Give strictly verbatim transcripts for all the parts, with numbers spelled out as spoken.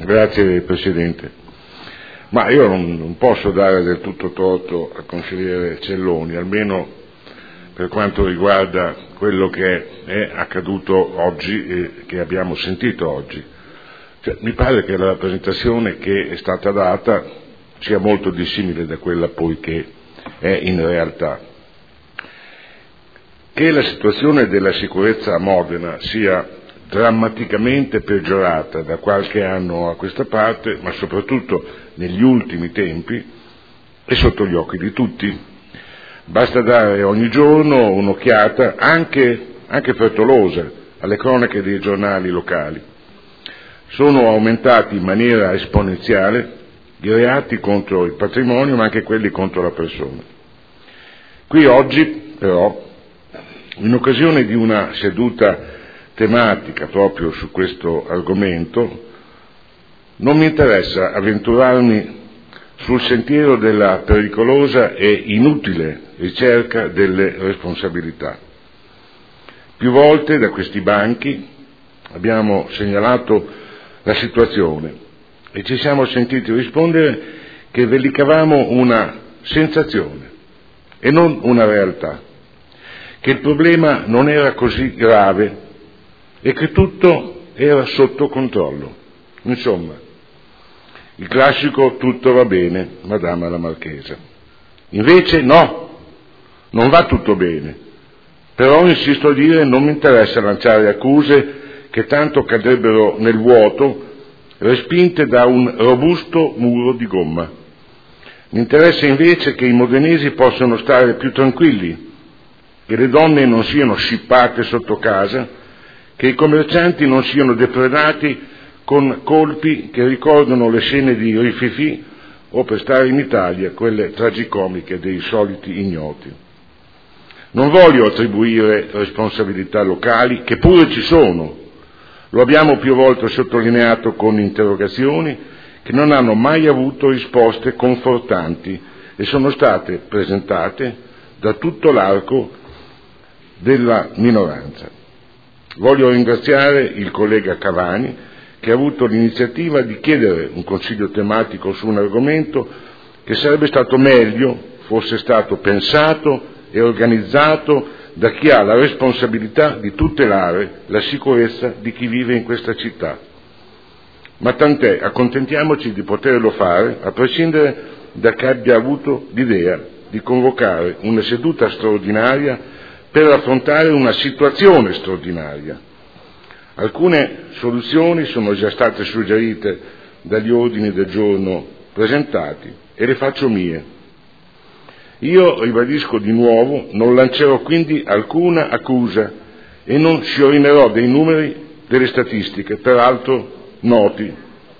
Grazie Presidente. Ma io non, non posso dare del tutto torto al consigliere Celloni, almeno per quanto riguarda quello che è accaduto oggi e che abbiamo sentito oggi. Cioè, mi pare che la rappresentazione che è stata data sia molto dissimile da quella poi che è in realtà. Che la situazione della sicurezza a Modena sia drammaticamente peggiorata da qualche anno a questa parte, ma soprattutto negli ultimi tempi, è sotto gli occhi di tutti. Basta dare ogni giorno un'occhiata, anche, anche frettolosa, alle cronache dei giornali locali. Sono aumentati in maniera esponenziale i reati contro il patrimonio, ma anche quelli contro la persona. Qui oggi, però, in occasione di una seduta tematica proprio su questo argomento, non mi interessa avventurarmi sul sentiero della pericolosa e inutile ricerca delle responsabilità. Più volte da questi banchi abbiamo segnalato la situazione e ci siamo sentiti rispondere che velicavamo una sensazione e non una realtà, che il problema non era così grave e che tutto era sotto controllo. Insomma, il classico tutto va bene, Madama la Marchesa. Invece no, non va tutto bene. Però insisto a dire, non mi interessa lanciare accuse che tanto cadrebbero nel vuoto, respinte da un robusto muro di gomma. Mi interessa invece che i modenesi possano stare più tranquilli, che le donne non siano scippate sotto casa, che i commercianti non siano depredati con colpi che ricordano le scene di Rififì o, per stare in Italia, quelle tragicomiche dei soliti ignoti. Non voglio attribuire responsabilità locali, che pure ci sono. Lo abbiamo più volte sottolineato con interrogazioni che non hanno mai avuto risposte confortanti e sono state presentate da tutto l'arco della minoranza. Voglio ringraziare il collega Cavani che ha avuto l'iniziativa di chiedere un consiglio tematico su un argomento che sarebbe stato meglio fosse stato pensato e organizzato da chi ha la responsabilità di tutelare la sicurezza di chi vive in questa città. Ma tant'è, accontentiamoci di poterlo fare, a prescindere da chi abbia avuto l'idea di convocare una seduta straordinaria per affrontare una situazione straordinaria. Alcune soluzioni sono già state suggerite dagli ordini del giorno presentati e le faccio mie. Io ribadisco di nuovo, non lancerò quindi alcuna accusa e non sciorinerò dei numeri, delle statistiche, peraltro noti.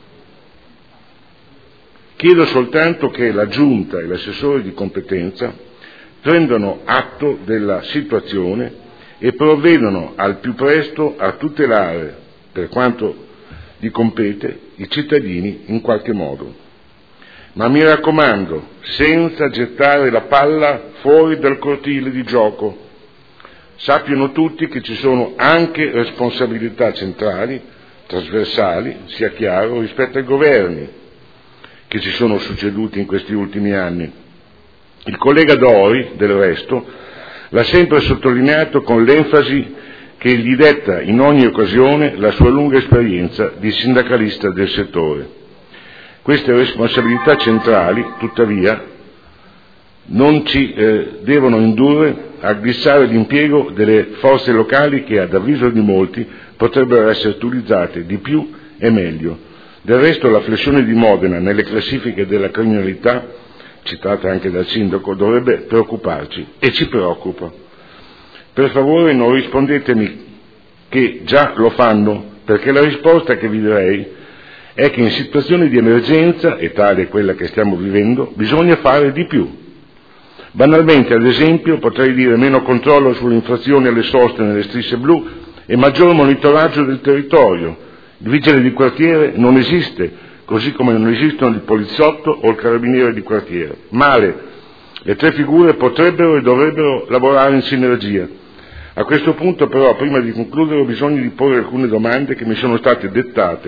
Chiedo soltanto che la Giunta e l'assessore di competenza prendano atto della situazione e provvedano al più presto a tutelare, per quanto gli compete, i cittadini in qualche modo. Ma mi raccomando, senza gettare la palla fuori dal cortile di gioco. Sappiano tutti che ci sono anche responsabilità centrali, trasversali, sia chiaro, rispetto ai governi che ci sono succeduti in questi ultimi anni. Il collega Dori, del resto, l'ha sempre sottolineato con l'enfasi che gli detta in ogni occasione la sua lunga esperienza di sindacalista del settore. Queste responsabilità centrali, tuttavia, non ci eh, devono indurre a glissare l'impiego delle forze locali che, ad avviso di molti, potrebbero essere utilizzate di più e meglio. Del resto la flessione di Modena nelle classifiche della criminalità, citata anche dal sindaco, dovrebbe preoccuparci e ci preoccupa. Per favore non rispondetemi che già lo fanno, perché la risposta che vi darei è che in situazioni di emergenza, e tale è quella che stiamo vivendo, bisogna fare di più. Banalmente, ad esempio, potrei dire meno controllo sulle infrazioni alle soste nelle strisce blu e maggior monitoraggio del territorio. Il vigile di quartiere non esiste, così come non esistono il poliziotto o il carabiniere di quartiere. Male. Le tre figure potrebbero e dovrebbero lavorare in sinergia. A questo punto però, prima di concludere, ho bisogno di porre alcune domande che mi sono state dettate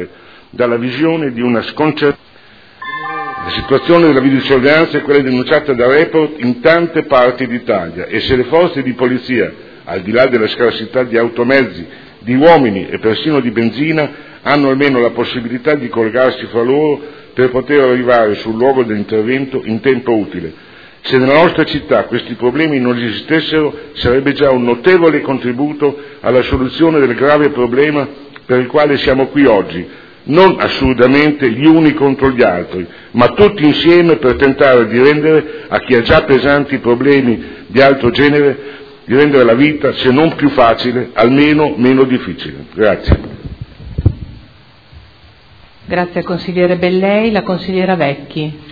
dalla visione di una sconcertante. La situazione della videosorveglianza è quella denunciata da Report in tante parti d'Italia, e se le forze di polizia, al di là della scarsità di automezzi, di uomini e persino di benzina, hanno almeno la possibilità di collegarsi fra loro per poter arrivare sul luogo dell'intervento in tempo utile. Se nella nostra città questi problemi non esistessero, sarebbe già un notevole contributo alla soluzione del grave problema per il quale siamo qui oggi, non assurdamente gli uni contro gli altri, ma tutti insieme per tentare di rendere a chi ha già pesanti problemi di altro genere, di rendere la vita, se non più facile, almeno meno difficile. Grazie. Grazie al consigliere Bellei. La consigliera Vecchi.